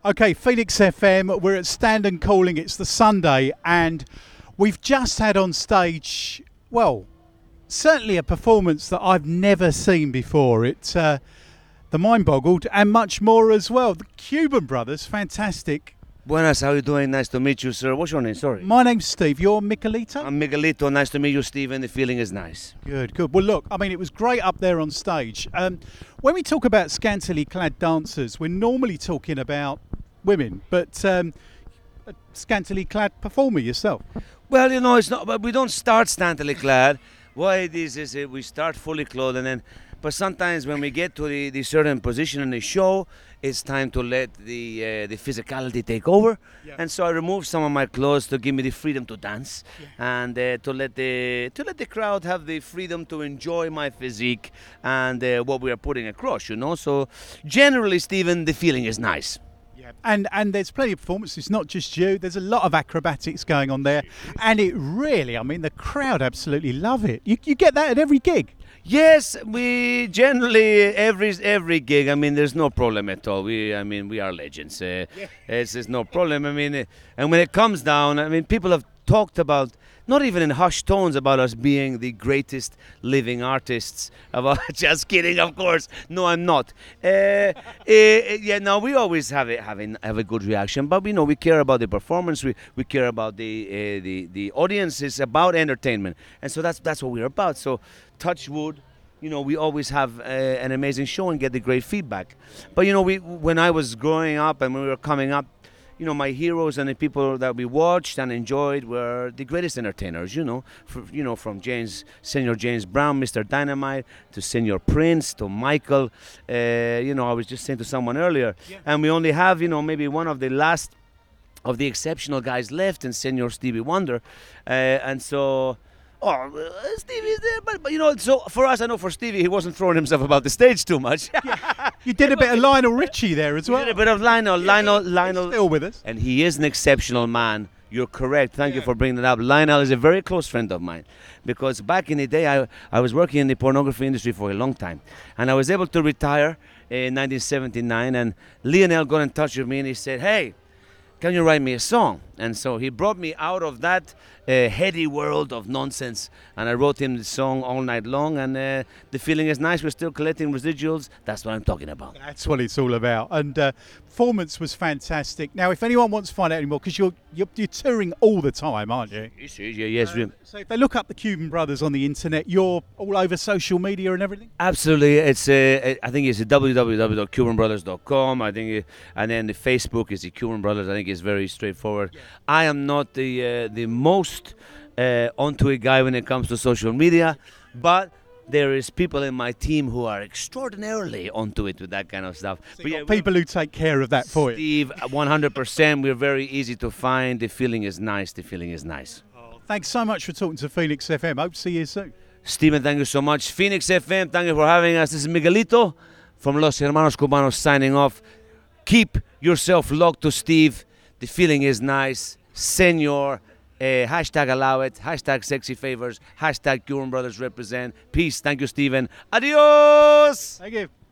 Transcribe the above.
Okay, Phoenix FM, we're at Stand and Calling. It's the Sunday, and we've just had on stage, well, certainly a performance that I've never seen before. It's the Mind Boggled and much more as well. The Cuban Brothers, fantastic. Buenas, how are you doing? Nice to meet you, sir. What's your name? Sorry. My name's Steve. You're Miguelito? I'm Miguelito. Nice to meet you, Stephen. The feeling is nice. Good, good. Well, look, I mean, it was great up there on stage. When we talk about scantily clad dancers, we're normally talking about women, but a scantily clad performer yourself. Well, you know, it's not. But we don't start scantily clad. What it is we start fully clothed, and then. But sometimes when we get to the certain position in the show, it's time to let the physicality take over. Yeah. And so I remove some of my clothes to give me the freedom to dance, and to let the crowd have the freedom to enjoy my physique and what we are putting across. You know, so generally, Stephen, the feeling is nice. Yeah. And there's plenty of performances, not just you. There's a lot of acrobatics going on there, and it really, I mean, the crowd absolutely love it. You get that at every gig. Yes, we generally every gig. I mean, there's no problem at all. We are legends. It's no problem. I mean, and when it comes down, I mean, people have talked about, not even in hushed tones, about us being the greatest living artists. Just kidding, of course. No, I'm not. No, we always have a good reaction, but we care about the performance. We care about the audience. It's about entertainment, and so that's what we're about. So, touch wood. You know, we always have an amazing show and get the great feedback. But when I was growing up and when we were coming up, my heroes and the people that we watched and enjoyed were the greatest entertainers. From Senior James Brown, Mr. Dynamite, to Senior Prince, to Michael. I was just saying to someone earlier, and we only have maybe one of the last of the exceptional guys left in Senior Stevie Wonder, and so. Oh, Stevie's there, but so for us, I know for Stevie, he wasn't throwing himself about the stage too much. Yeah. You did a bit of Lionel Richie there as well. You did a bit of Lionel. Lionel still with us. And he is an exceptional man. You're correct. Thank you for bringing that up. Lionel is a very close friend of mine, because back in the day, I was working in the pornography industry for a long time, and I was able to retire in 1979, and Lionel got in touch with me and he said, "Hey, can you write me a song?" And so he brought me out of that heady world of nonsense, and I wrote him the song all night long, and the feeling is nice. We're still collecting residuals. That's what I'm talking about. That's what it's all about. And performance was fantastic. Now, if anyone wants to find out any more, because you're touring all the time, aren't you? Yes. So if they look up the Cuban Brothers on the internet, you're all over social media and everything? Absolutely. It's I think it's www.cubanbrothers.com. I think, and then the Facebook is the Cuban Brothers. I think it's very straightforward. Yeah. I am not the most onto it guy when it comes to social media, but there is people in my team who are extraordinarily onto it with that kind of stuff. So people who take care of that for you. Steve, 100%. We're very easy to find. The feeling is nice. Oh, thanks so much for talking to Phoenix FM. Hope to see you soon. Stephen, thank you so much. Phoenix FM, thank you for having us. This is Miguelito from Los Hermanos Cubanos signing off. Keep yourself locked to Steve. The feeling is nice. Senor, hashtag allow it, hashtag sexy favors, hashtag Cuban Brothers represent. Peace. Thank you, Stephen. Adios. Thank you.